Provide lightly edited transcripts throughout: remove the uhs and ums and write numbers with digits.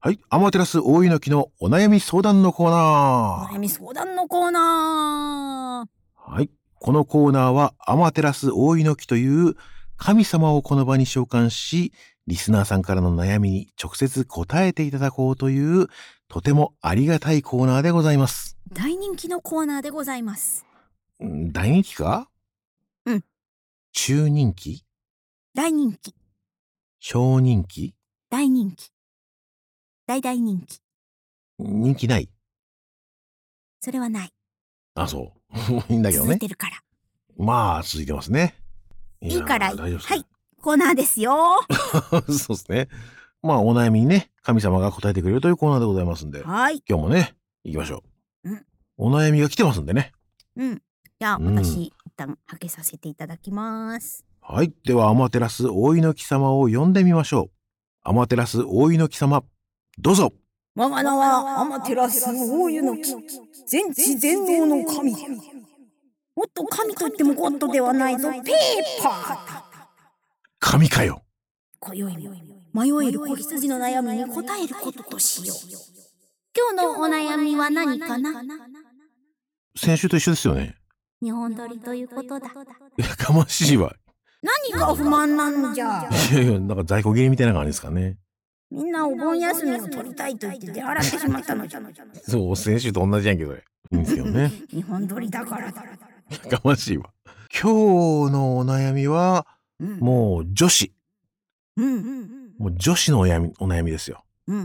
はい、アマテラス大猪木のお悩み相談のコーナー。 お悩み相談のコーナー。 はい、このコーナーはアマテラス大猪木という神様をこの場に召喚し、リスナーさんからの悩みに直接答えていただこうというとてもありがたいコーナーでございます。 大人気のコーナーでございます。 大人気か？ うん。 中人気？ 大人気。 小人気？ 大人気。大大人気。 人気ない？ それはない。 あ、そういいんだけどね。 続いてるから。 まあ続いてますね。 いいから大丈夫です。 はい、コーナーですよ。 そうですね。まあお悩みにね、神様が答えてくれるというコーナーでございますんで、 はい。 今日もね、行きましょう。 うん。 お悩みが来てますんでね。 じゃあ、私一旦開けさせていただきます。 はい。では、アマテラス大猪木様を呼んでみましょう。アマテラス大猪木様、どうぞ。 我が名はアマテラス大猪木、全知全能の神。もっと神と言ってもゴッドではないぞ。ペーパー。 神かよ。 今宵も迷える子羊の悩みに答えることとしよう。今日のお悩みは何かな？ 先週と一緒ですよね。 日本撮りということだ。 やかましいわ。 何が不満なんじゃ。 いやいや、なんか在庫切れみたいな感じですかね。 みんなお盆休みを取りたいと言って出払ってしまったのじゃ。 そう、先週と同じやんけどね。いいんですけどね。 日本撮りだからだ。 やかましいわ。今日のお悩みは、もう女子。もう女子のお悩みですよ。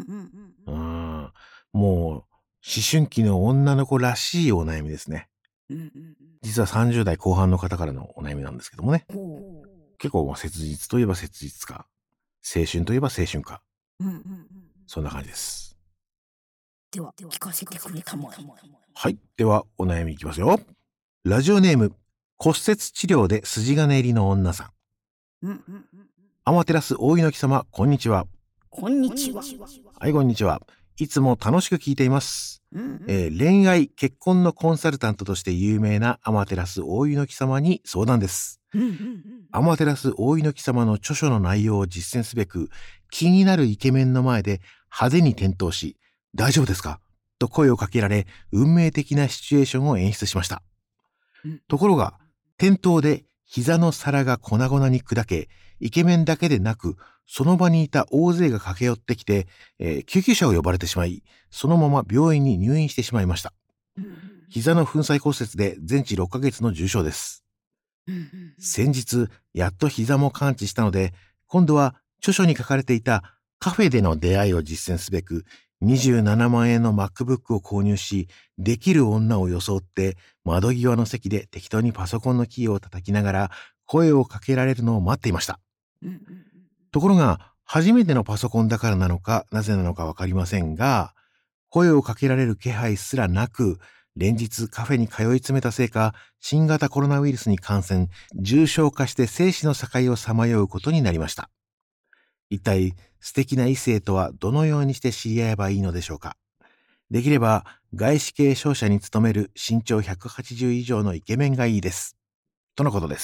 もう思春期の女の子らしいお悩みですね。実は30代後半の方からのお悩みなんですけどもね。結構切実といえば切実か、青春といえば青春か。そんな感じです。 では聞かせてくれたまえ。 はい。ではお悩みいきますよ。ラジオネーム、骨折治療で筋金入りの女さん。アマテラス大猪木様、こんにちは。 こんにちは。 はい、こんにちは。いつも楽しく聞いています。恋愛、結婚のコンサルタントとして有名なアマテラス大猪木様に相談です。アマテラス大猪木様の著書の内容を実践すべく、気になるイケメンの前で派手に転倒し、大丈夫ですかと声をかけられ、運命的なシチュエーションを演出しました。ところが、転倒で膝の皿が粉々に砕け、イケメンだけでなく、その場にいた大勢が駆け寄ってきて、救急車を呼ばれてしまい、そのまま病院に入院してしまいました。膝の粉砕骨折で全治6ヶ月の重傷です。先日、やっと膝も完治したので、今度は著書に書かれていたカフェでの出会いを実践すべく、27万円の MacBook を購入し、できる女を装って窓際の席で適当にパソコンのキーを叩きながら声をかけられるのを待っていました。ところが、初めてのパソコンだからなのか、なぜなのかわかりませんが、声をかけられる気配すらなく、連日カフェに通い詰めたせいか、新型コロナウイルスに感染、重症化して生死の境をさまようことになりました。一体、素敵な異性とはどのようにして知り合えばいいのでしょうか。できれば、外資系商社に勤める身長180以上のイケメンがいいです。とのことです。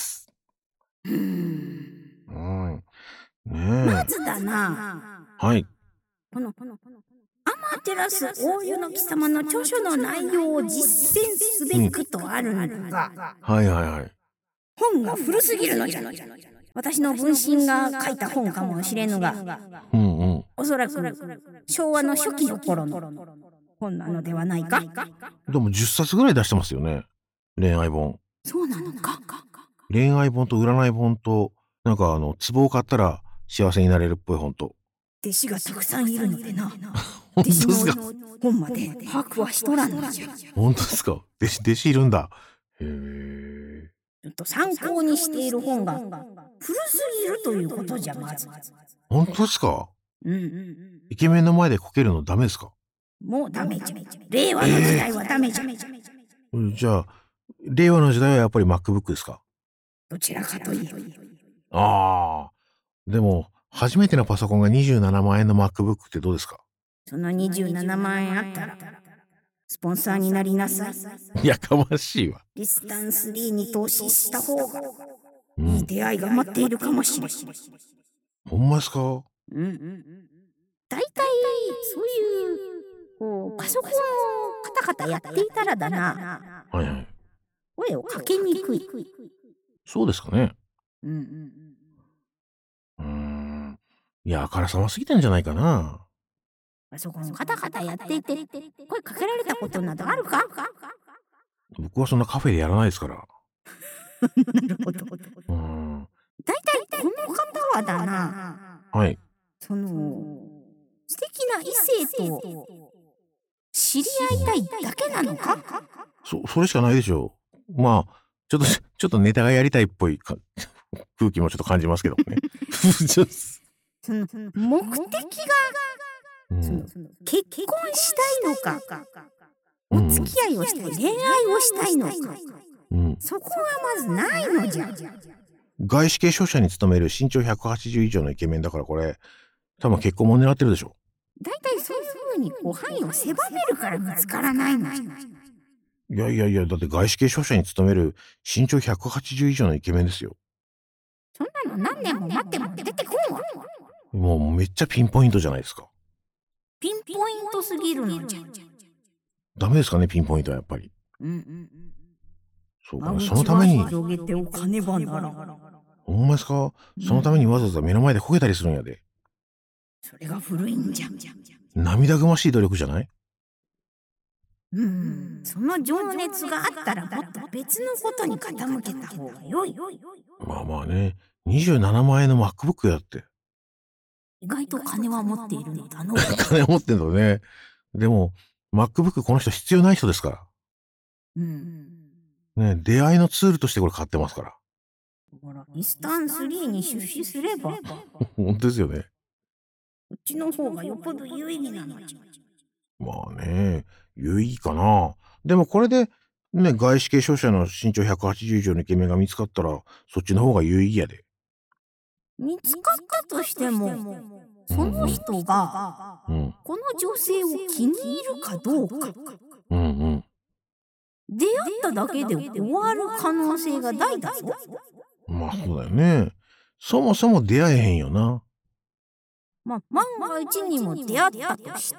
まずだな。 はい。 アマテラス大猪木様の著書の内容を実践すべくとあるんだが、 はいはいはい。 本が古すぎるのじゃ。私の分身が書いた本かもしれぬが、おそらく昭和の初期の頃の本なのではないか。 でも10冊ぐらい出してますよね。恋愛本。 そうなのか。 恋愛本と占い本と、なんか壺を買ったら幸せになれるっぽい本と。 弟子がたくさんいるのでな。 本当ですか？ 本まで把握はしとらんのじゃ。 本当ですか？弟子いるんだ。へえ。 ちょっと参考にしている本が古すぎるということじゃ、まず。 本当ですか？イケメンの前でこけるのダメですか？ もうダメじゃ。令和の時代はダメじゃ。 じゃあ、令和の時代はやっぱり MacBook ですか？ どちらかという。 ああ。でも、初めてのパソコンが27万円の MacBook ってどうですか？ その27万円あったら、スポンサーになりなさい。 やかましいわ。 ディスタンス3に投資した方が、いい出会いが待っているかもしれん。 ほんまですか？ 大体、そういパソコンをカタカタやっていたらだな、 はいはい。 声をかけにくい。 そうですかね。 うん。 いや、あからさますぎてんじゃないかな。 パソコンカタカタやっていて、声かけられたことなどあるか？ 僕はそんなカフェでやらないですから。 なるほど。だいたいこの方はだな、 はい。 素敵な異性と知り合いたいだけなのか？ それしかないでしょう。まあ、ちょっとネタがやりたいっぽい空気もちょっと感じますけどね。 目的が、結婚したいのか、お付き合いをしたい、恋愛をしたいのか、そこがまずないのじゃ。 外資系商社に勤める身長180以上のイケメンだから、これ多分結婚も狙ってるでしょ。 だいたいそういう風に範囲を狭めるから見つからないの。 いや、だって外資系商社に勤める身長180以上のイケメンですよ。 そんなの何年も待っても出てこんわ。 もうめっちゃピンポイントじゃないですか。 ピンポイントすぎるのじゃ。 ダメですかね、ピンポイントはやっぱり。そうかな、そのために。 広げておかねばならん。 ほんまですか？そのためにわざわざ目の前で焦げたりするんやで。 それが古いんじゃ。 涙ぐましい努力じゃない？ その情熱があったらもっと別のことに傾けた方が良い。 まあね、27万円の MacBook やって。 意外と金は持っているのだの。 金持ってんのね。でも、MacBook この人必要ない人ですから。ね、出会いのツールとしてこれ買ってますから。 イスタン3に出資すれば。 本当ですよね。 こっちの方がよっぽど有意義なのじゃ。 まあね、有意義かな。でもこれで、ね、外資系商社の身長180以上のイケメンが見つかったら、そっちの方が有意義やで。 見つかったとしても、その人が、この女性を気に入るかどうか。出会っただけで終わる可能性が大だぞ。 まあそうだよね。そもそも出会えへんよな。 万が一にも出会ったとして、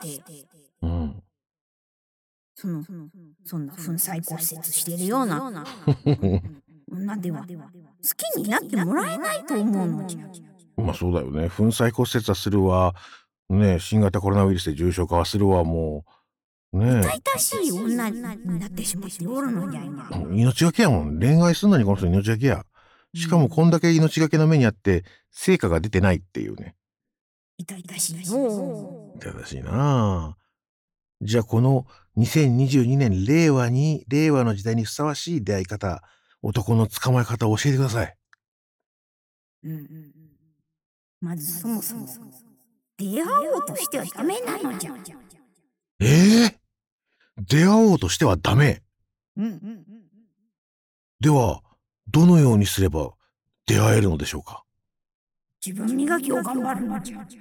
そんな粉砕骨折してるような女では好きになってもらえないと思うのじゃ。 まあそうだよね。粉砕骨折はするわ。ね、新型コロナウイルスで重症化はするわ、もう。ね、 痛々しい女になってしまっておるのじゃ今。 命がけやもん。恋愛すんのにこの人命がけや。しかもこんだけ命がけの目にあって成果が出てないっていうね。 痛々しいよ。 痛々しいなあ。じゃあこの2022年令和の時代にふさわしい出会い方、男の捕まえ方を教えてください。 まずそもそも出会おうとしてはダメなのじゃ。 出会おうとしてはダメ。ではどのようにすれば出会えるのでしょうか？ 自分磨きを頑張るのじゃ。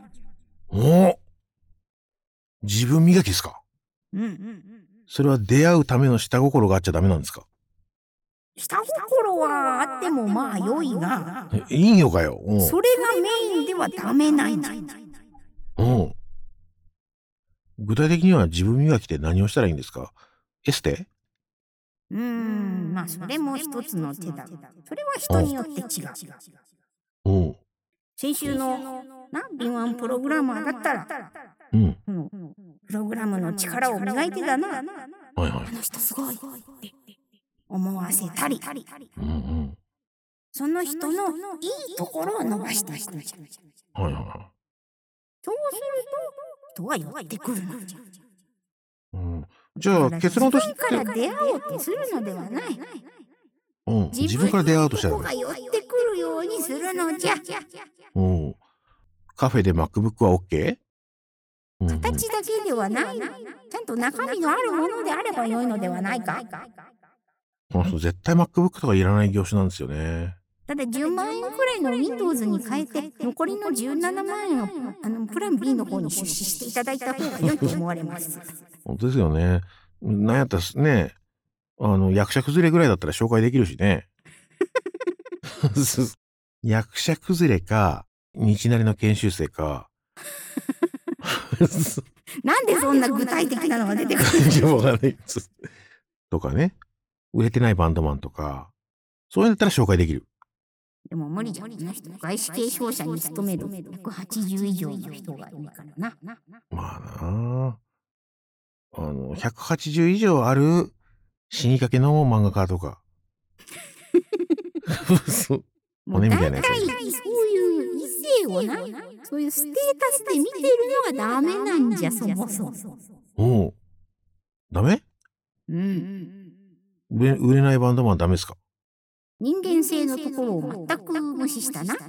自分磨きですか？それは出会うための下心があっちゃダメなんですか？ 下心はあってもまあ良いが。 いいよかよ。 それがメインではダメなんだ。 具体的には自分磨きって何をしたらいいんですか？エステ？ まあそれも一つの手だ。それは人によって違う。先週の敏腕プログラマーだったら、プログラムの力を磨いてだな。あの人すごいって思わせたり、その人のいいところを伸ばしていく。そうすると人は寄ってくるのじゃ。 じゃあ結論として自分から出会おうとするのではない。 自分から出会おうとしたら自分が寄ってくるようにするのじゃ。 カフェで MacBook は OK？ 形だけではない。ちゃんと中身のあるものであれば良いのではないか。 この人絶対 MacBook とかいらない業種なんですよね。 ただ10万円くらいの Windows に変えて残りの17万円をプラン B の方に出資していただいた方が良いと思われます。 本当ですよね。なんやったらね、役者崩れぐらいだったら紹介できるしね。役者崩れか、道なりの研修生か。 なんでそんな具体的なのが出てくるの？わかんない。とかね。売れてないバンドマンとか、そういうんだったら紹介できる。 でも無理じゃん。この人、外資系商社に勤める180以上の人がいるからな。 まあなあ。180以上ある死にかけの漫画家とか。 もう大体そういう異性をな、そういうステータスで見てるのがダメなんじゃ、そもそも。 おう。ダメ？売れないバンドマンダメですか？ 人間性のところを全く無視したな。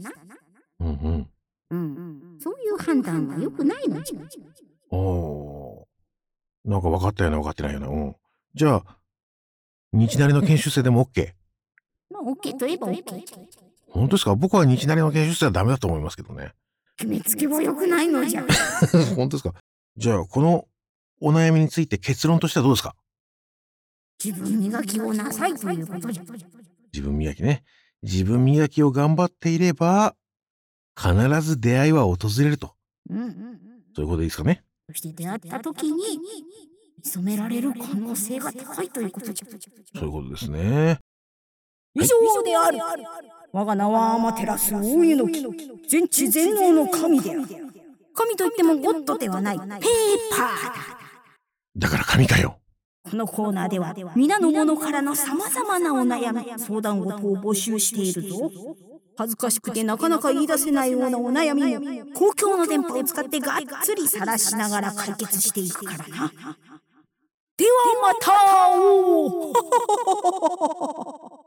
そういう判断は良くないのじゃ。 なんか分かったような分かってないような。じゃあ、日なりの研修生でも OK？ まあ OK といえば OK。 本当ですか？僕は日なりの研修生はダメだと思いますけどね。 決めつけは良くないのじゃ。 本当ですか？じゃあ、このお悩みについて結論としてはどうですか？ 自分磨きをなさいということじゃ。 自分磨きね。自分磨きを頑張っていれば、必ず出会いは訪れると。そういうことでいいですかね。 そして出会った時に、見初められる可能性が高いということじゃ。 そういうことですね。 以上である。我が名はアマテラス大湯の木。全知全能の神である。神といってもゴッドではない。ペーパーだ。 だから神かよ。 このコーナーでは皆の者からのさまざまなお悩み、相談事を募集しているぞ。恥ずかしくてなかなか言い出せないようなお悩みも公共の電波を使ってがっつり晒しながら解決していくからな。ではまた会おう